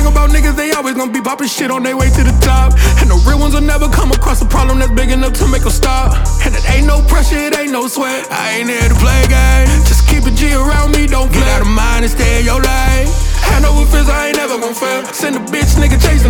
thing about niggas, they always gonna be popping shit on their way to the top. And the real ones will never come across a problem that's big enough to make them stop. And it ain't no pressure, it ain't no sweat. I ain't here to play games. Just keep a G around me, don't get out of mind and stay in your lane. Hand over fist, I ain't never gon' fail. Send a bitch, nigga, chase